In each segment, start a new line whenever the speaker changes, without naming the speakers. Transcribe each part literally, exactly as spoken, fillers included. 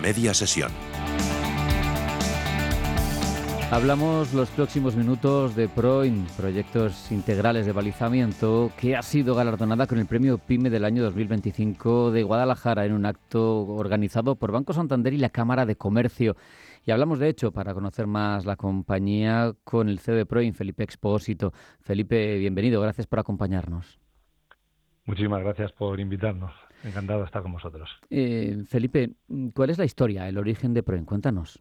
media sesión.
Hablamos los próximos minutos de PROIN, Proyectos Integrales de Balizamiento, que ha sido galardonada con el Premio PYME del año dos mil veinticinco de Guadalajara en un acto organizado por Banco Santander y la Cámara de Comercio. Y hablamos, de hecho, para conocer más la compañía, con el C E O de PROIN, Felipe Expósito. Felipe, bienvenido, gracias por acompañarnos.
Muchísimas gracias por invitarnos. Encantado de estar con vosotros.
Eh, Felipe, ¿cuál es la historia, el origen de PROIN? Cuéntanos.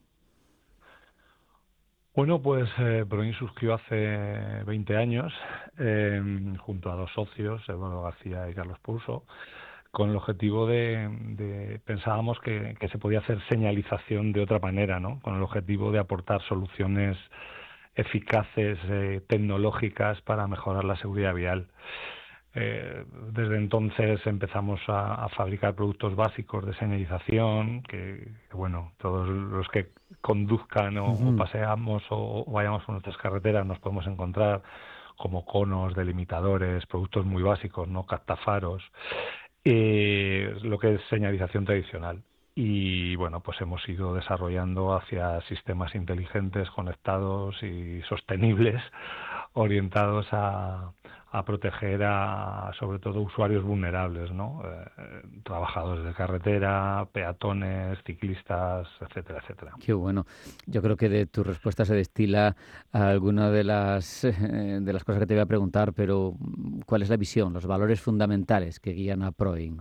Bueno, pues eh, PROIN surgió hace veinte años eh, junto a dos socios, Eduardo García y Carlos Pouso, con el objetivo de, de pensábamos que, que se podía hacer señalización de otra manera, ¿no? Con el objetivo de aportar soluciones eficaces, eh, tecnológicas para mejorar la seguridad vial. Eh, desde entonces empezamos a, a fabricar productos básicos de señalización que, que, bueno, todos los que conduzcan o, uh-huh. o paseamos o, o vayamos por nuestras carreteras nos podemos encontrar, como conos, delimitadores, productos muy básicos, ¿no? Captafaros, eh, lo que es señalización tradicional. Y bueno, pues hemos ido desarrollando hacia sistemas inteligentes, conectados y sostenibles, orientados a, a proteger a, sobre todo, usuarios vulnerables, ¿no? Eh, trabajadores de carretera, peatones, ciclistas, etcétera, etcétera.
Qué bueno. Yo creo que de tu respuesta se destila alguna de las, eh, de las cosas que te voy a preguntar, pero ¿cuál es la visión, los valores fundamentales que guían a PROIN?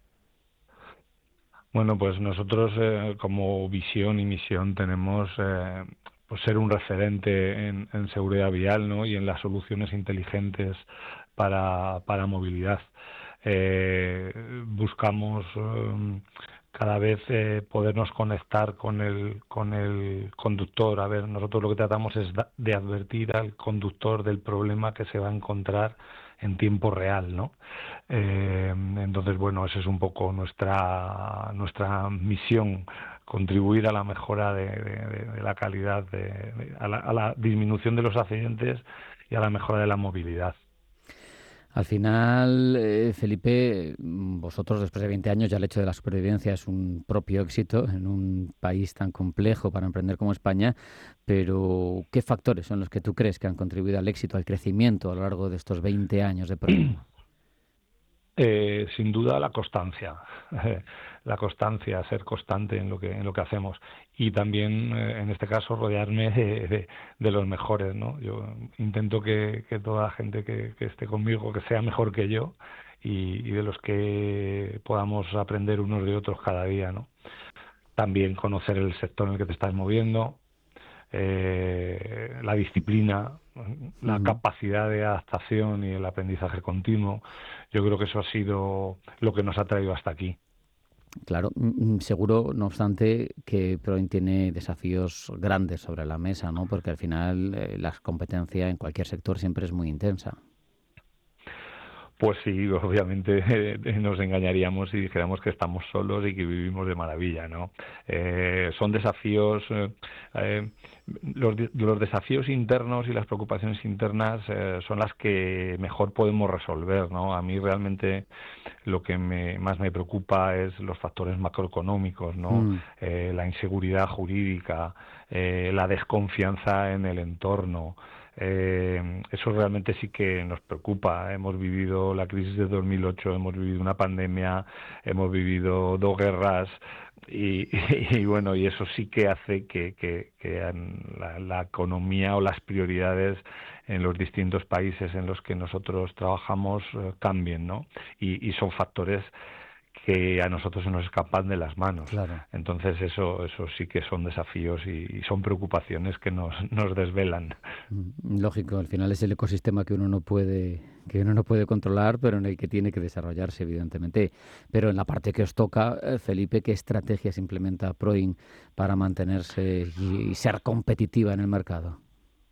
Bueno, pues nosotros eh, como visión y misión tenemos eh, pues ser un referente en, en seguridad vial, ¿no? Y en las soluciones inteligentes para, para movilidad. Eh, buscamos eh, cada vez eh, podernos conectar con el, con el conductor. A ver, nosotros lo que tratamos es de advertir al conductor del problema que se va a encontrar en tiempo real, ¿no? Eh, entonces, bueno, esa es un poco nuestra nuestra misión, contribuir a la mejora de, de, de la calidad, de, de, a, la, a la disminución de los accidentes y a la mejora de la movilidad.
Al final, eh, Felipe, vosotros después de veinte años ya el hecho de la supervivencia es un propio éxito en un país tan complejo para emprender como España, pero ¿qué factores son los que tú crees que han contribuido al éxito, al crecimiento a lo largo de estos veinte años de PROIN?
Eh, sin duda la constancia, la constancia, ser constante en lo que en lo que hacemos y también eh, en este caso rodearme de, de, de los mejores, ¿no? Yo intento que, que toda la gente que, que esté conmigo que sea mejor que yo y, y de los que podamos aprender unos de otros cada día, ¿no? También conocer el sector en el que te estás moviendo, eh, la disciplina, la uh-huh. capacidad de adaptación y el aprendizaje continuo. Yo creo que eso ha sido lo que nos ha traído hasta aquí.
Claro, seguro, no obstante, que PROIN tiene desafíos grandes sobre la mesa, ¿no? Porque al final eh, la competencia en cualquier sector siempre es muy intensa.
Pues sí, obviamente eh, nos engañaríamos si dijéramos que estamos solos y que vivimos de maravilla, ¿no? Eh, son desafíos, eh, eh, los, los desafíos internos y las preocupaciones internas eh, son las que mejor podemos resolver, ¿no? A mí realmente lo que me, más me preocupa es los factores macroeconómicos, ¿no? Mm. Eh, la inseguridad jurídica, eh, la desconfianza en el entorno. Eh, eso realmente sí que nos preocupa. Hemos vivido la crisis de dos mil ocho, hemos vivido una pandemia, hemos vivido dos guerras y, y, y bueno, y eso sí que hace que, que, que la, la economía o las prioridades en los distintos países en los que nosotros trabajamos eh, cambien, ¿no? Y, y son factores que a nosotros se nos escapan de las manos.
Claro.
Entonces eso eso sí que son desafíos y, y son preocupaciones que nos nos desvelan.
Lógico, al final es el ecosistema que uno no puede que uno no puede controlar, pero en el que tiene que desarrollarse, evidentemente. Pero en la parte que os toca, Felipe, ¿qué estrategias implementa PROIN para mantenerse y, y ser competitiva en el mercado?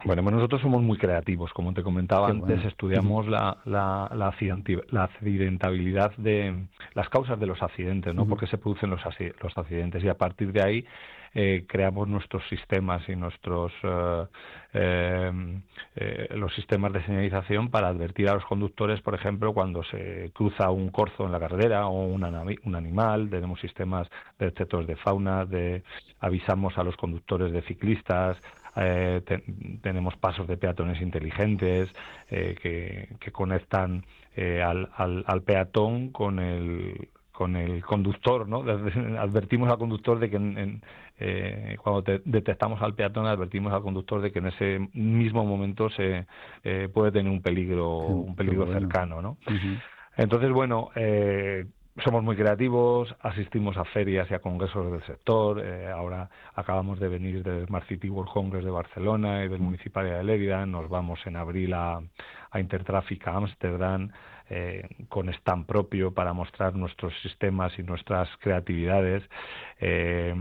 Bueno, pues nosotros somos muy creativos, como te comentaba
Qué
antes,
bueno.
estudiamos la, la, la, accidenti- la accidentabilidad de las causas de los accidentes, ¿no?
Ujú.
¿Por qué se producen los, acci- los accidentes? Y a partir de ahí eh, creamos nuestros sistemas y nuestros eh, eh, eh, los sistemas de señalización para advertir a los conductores, por ejemplo, cuando se cruza un corzo en la carretera o un, anami- un animal. Tenemos sistemas de detectores de fauna, de avisamos a los conductores de ciclistas. Eh, te, tenemos pasos de peatones inteligentes eh, que, que conectan eh, al, al, al peatón con el con el conductor, ¿no? Advertimos al conductor de que en, en, eh, cuando te, detectamos al peatón, advertimos al conductor de que en ese mismo momento se eh, puede tener un peligro
Qué,
un
qué
peligro
bueno.
cercano, ¿no?
Ujú.
Entonces, bueno, eh, somos muy creativos, asistimos a ferias y a congresos del sector. Eh, ahora acabamos de venir del Smart City World Congress de Barcelona y del Municipalidad de Lérida. Nos vamos en abril a, a Intertraffic a Ámsterdam eh, con stand propio para mostrar nuestros sistemas y nuestras creatividades. Eh,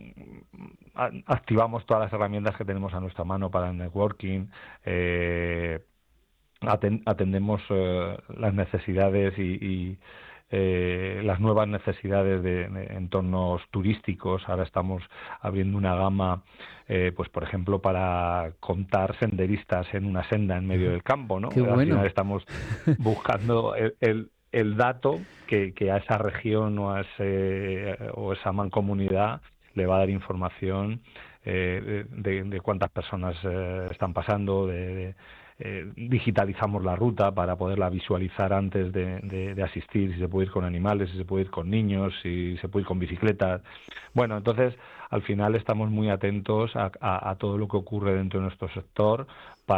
activamos todas las herramientas que tenemos a nuestra mano para el networking. Eh, atendemos eh, las necesidades y, y eh, las nuevas necesidades de, de entornos turísticos. Ahora estamos abriendo una gama, eh, pues por ejemplo, para contar senderistas en una senda en medio del campo, ¿no?
Qué
Al final
bueno.
estamos buscando el, el, el dato que, que a esa región o a ese o esa mancomunidad le va a dar información eh, de, de cuántas personas eh, están pasando, de, de eh, digitalizamos la ruta para poderla visualizar antes de, de, de asistir, si se puede ir con animales, si se puede ir con niños, si se puede ir con bicicletas. Bueno, entonces al final estamos muy atentos a, a, a todo lo que ocurre dentro de nuestro sector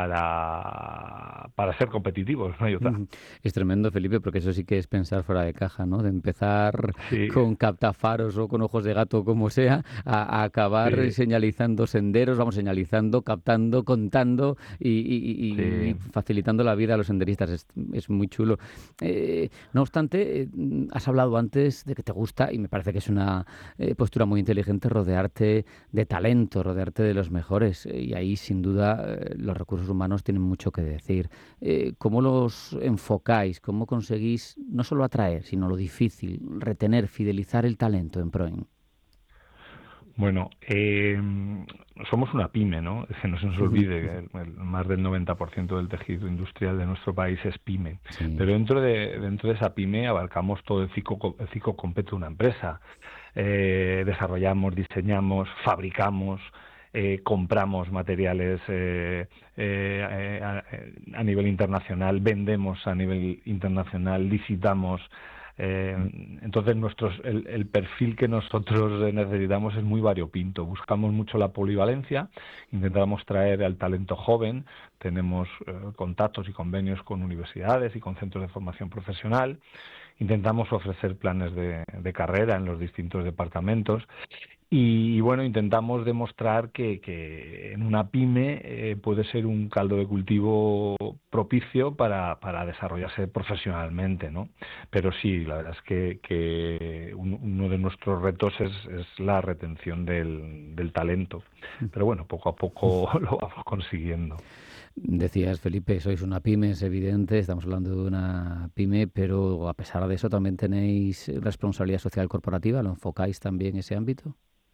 para, para ser competitivos, no hay otra.
Es tremendo, Felipe, porque eso sí que es pensar fuera de caja, ¿no? De empezar
Sí,
con captafaros o con ojos de gato, como sea, a, a acabar
sí,
señalizando senderos, vamos señalizando, captando, contando y, y- y
sí.
facilitando la vida a los senderistas. Es, es muy chulo. Eh, no obstante, eh, has hablado antes de que te gusta, y me parece que es una eh, postura muy inteligente, rodearte de talento, rodearte de los mejores. Eh, y ahí, sin duda, eh, los recursos humanos tienen mucho que decir. Eh, ¿Cómo los enfocáis? ¿Cómo conseguís no solo atraer, sino lo difícil, retener, fidelizar el talento en Proin?
Bueno, eh, somos una pyme, ¿no? Es que no se nos olvide, el, el, más del noventa por ciento del tejido industrial de nuestro país es pyme.
Sí.
Pero dentro de, dentro de esa pyme abarcamos todo el ciclo, el ciclo completo de una empresa. Eh, desarrollamos, diseñamos, fabricamos, eh, compramos materiales eh, eh, a, a nivel internacional, vendemos a nivel internacional, licitamos. Eh, entonces nuestros, el, el perfil que nosotros necesitamos es muy variopinto. Buscamos mucho la polivalencia, intentamos traer al talento joven, tenemos eh, contactos y convenios con universidades y con centros de formación profesional, intentamos ofrecer planes de, de carrera en los distintos departamentos. Y, y bueno, intentamos demostrar que, que en una pyme eh, puede ser un caldo de cultivo propicio para, para desarrollarse profesionalmente, ¿no? Pero sí, la verdad es que, que un, uno de nuestros retos es, es la retención del, del talento. Pero bueno, poco a poco lo vamos consiguiendo.
Decías, Felipe, sois una pyme, es evidente, estamos hablando de una pyme, pero a pesar de eso también tenéis responsabilidad social corporativa, ¿lo enfocáis también en ese ámbito?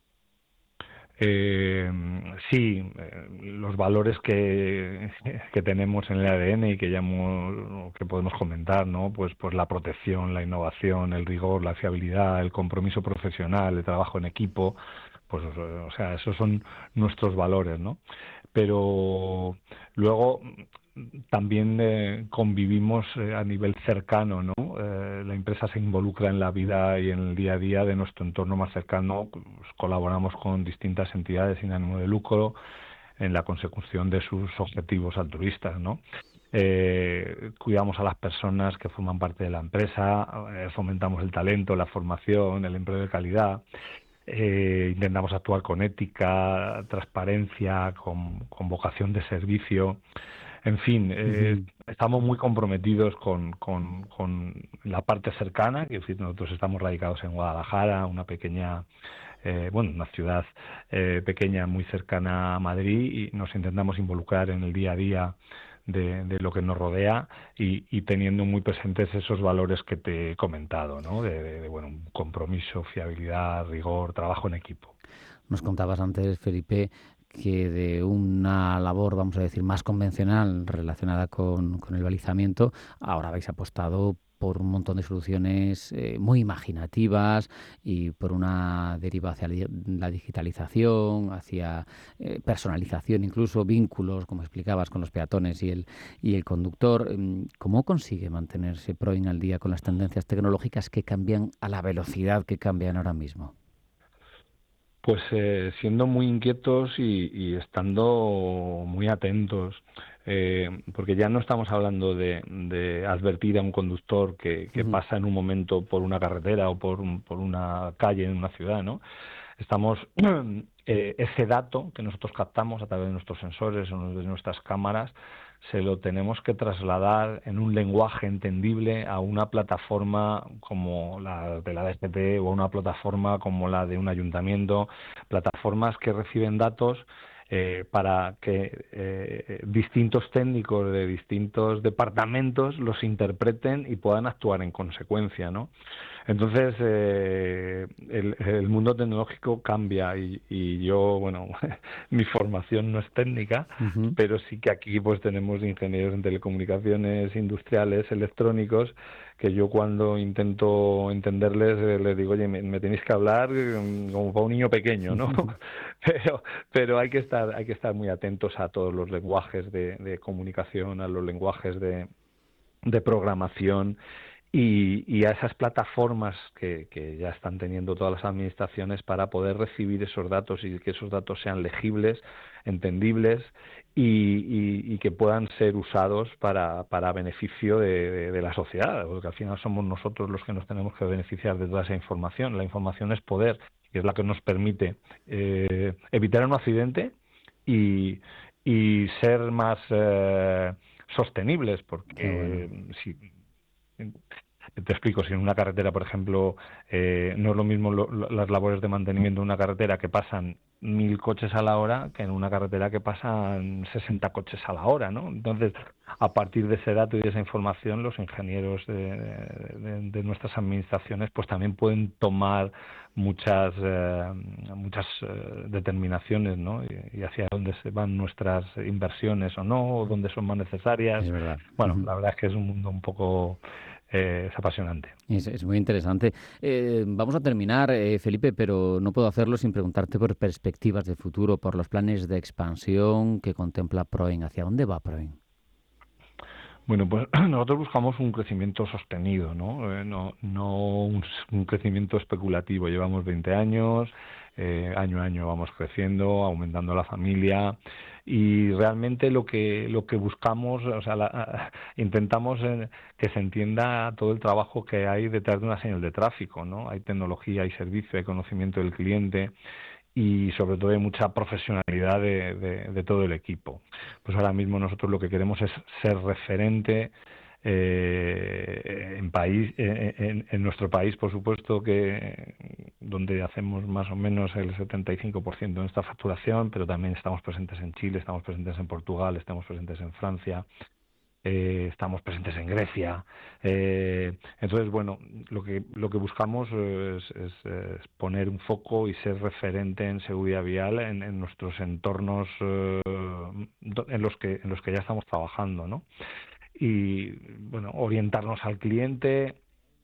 Eh, sí, eh, los valores que, que tenemos en el A D N y que ya hemos, que podemos comentar, ¿no? Pues, pues la protección, la innovación, el rigor, la fiabilidad, el compromiso profesional, el trabajo en equipo, pues, o sea, esos son nuestros valores, ¿no? Pero luego también eh, convivimos eh, a nivel cercano, ¿no? Eh, la empresa se involucra en la vida y en el día a día de nuestro entorno más cercano. Pues, colaboramos con distintas entidades sin ánimo de lucro en la consecución de sus objetivos altruistas, ¿no? Eh, cuidamos a las personas que forman parte de la empresa, eh, fomentamos el talento, la formación, el empleo de calidad. Eh, intentamos actuar con ética, transparencia, con, con vocación de servicio. En fin, eh,
Ujú.
estamos muy comprometidos con, con, con la parte cercana, que es decir, nosotros estamos radicados en Guadalajara, una pequeña, eh, bueno, una ciudad eh, pequeña muy cercana a Madrid, y nos intentamos involucrar en el día a día de, de lo que nos rodea, y, y teniendo muy presentes esos valores que te he comentado, ¿no? De, de, de, bueno, un compromiso, fiabilidad, rigor, trabajo en equipo.
Nos contabas antes, Felipe, que de una labor, vamos a decir, más convencional relacionada con, con el balizamiento, ahora habéis apostado por un montón de soluciones eh, muy imaginativas y por una deriva hacia la digitalización, hacia eh, personalización, incluso vínculos, como explicabas, con los peatones y el, y el conductor. ¿Cómo consigue mantenerse Proin al día con las tendencias tecnológicas que cambian a la velocidad que cambian ahora mismo?
Pues eh, siendo muy inquietos y, y estando muy atentos, eh, porque ya no estamos hablando de, de advertir a un conductor que, que
Ujú.
pasa en un momento por una carretera o por, un- por una calle en una ciudad, ¿no? Estamos, eh, ese dato que nosotros captamos a través de nuestros sensores o de nuestras cámaras, se lo tenemos que trasladar en un lenguaje entendible a una plataforma como la de la D G T o a una plataforma como la de un ayuntamiento, plataformas que reciben datos eh, para que eh, distintos técnicos de distintos departamentos los interpreten y puedan actuar en consecuencia, ¿no? Entonces, eh, el, el mundo tecnológico cambia, y, y yo, bueno, mi formación no es técnica,
Ujú.
pero sí que aquí pues tenemos ingenieros en telecomunicaciones, industriales, electrónicos, que yo cuando intento entenderles eh, les digo, oye, me, me tenéis que hablar mm, como para un niño pequeño, ¿no? Pero, pero hay que estar, hay que estar muy atentos a todos los lenguajes de, de comunicación, a los lenguajes de, de programación, y, y a esas plataformas que, que ya están teniendo todas las administraciones para poder recibir esos datos y que esos datos sean legibles, entendibles, y, y, y que puedan ser usados para, para beneficio de, de, de la sociedad, porque al final somos nosotros los que nos tenemos que beneficiar de toda esa información. La información es poder, y es la que nos permite eh, evitar un accidente y, y ser más eh, sostenibles,
Qué bueno.
porque si te explico, si en una carretera, por ejemplo, eh, no es lo mismo lo- lo- las labores de mantenimiento de una carretera que pasan mil coches a la hora que en una carretera que pasan sesenta coches a la hora, ¿no? Entonces, a partir de ese dato y de esa información, los ingenieros de, de- de nuestras administraciones, pues también pueden tomar muchas eh, muchas eh, determinaciones, ¿no? Y, y hacia dónde se van nuestras inversiones o no, o dónde son más necesarias.
Es verdad.
Bueno,
Ujú.
la verdad es que es un mundo un poco eh, es apasionante.
Es, es muy interesante. Eh, vamos a terminar, eh, Felipe, pero no puedo hacerlo sin preguntarte por perspectivas de futuro, por los planes de expansión que contempla Proin. ¿Hacia dónde va Proin?
Bueno, pues nosotros buscamos un crecimiento sostenido, ¿no? Eh, no, no un, un crecimiento especulativo. Llevamos veinte años, eh, año a año vamos creciendo, aumentando la familia, y realmente lo que lo que buscamos, o sea, la, intentamos eh, que se entienda todo el trabajo que hay detrás de una señal de tráfico, ¿no? Hay tecnología, hay servicio, hay conocimiento del cliente, y sobre todo hay mucha profesionalidad de, de, de todo el equipo. Pues ahora mismo nosotros lo que queremos es ser referente eh, en país, en, en nuestro país, por supuesto, que donde hacemos más o menos el setenta y cinco por ciento de nuestra facturación, pero también estamos presentes en Chile, estamos presentes en Portugal, estamos presentes en Francia, eh, estamos presentes en Grecia. Eh, entonces, bueno, lo que lo que buscamos es, es, es poner un foco y ser referente en seguridad vial en, en nuestros entornos eh, en los que en los que ya estamos trabajando, ¿no? Y bueno, orientarnos al cliente,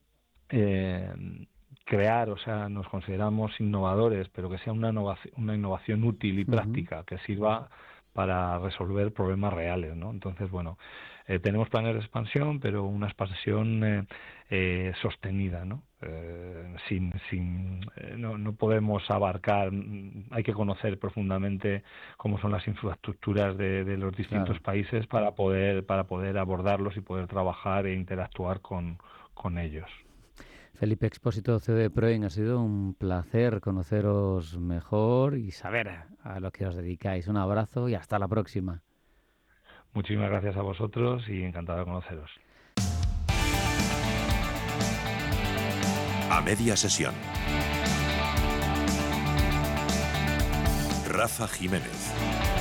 eh, crear, o sea, nos consideramos innovadores, pero que sea una innovación, una innovación útil y
Ujú.
práctica, que sirva para resolver problemas reales, ¿no? Entonces, bueno, eh, tenemos planes de expansión, pero una expansión eh, eh, sostenida, ¿no? Eh, sin, sin, eh, no, no podemos abarcar, mm, hay que conocer profundamente cómo son las infraestructuras de, de los distintos
Claro.
países para poder, para poder abordarlos y poder trabajar e interactuar con, con ellos.
Felipe Expósito, C E O de Proin, ha sido un placer conoceros mejor y saber a lo que os dedicáis. Un abrazo y hasta la próxima.
Muchísimas gracias a vosotros y encantado de conoceros.
A media sesión. Rafa Jiménez.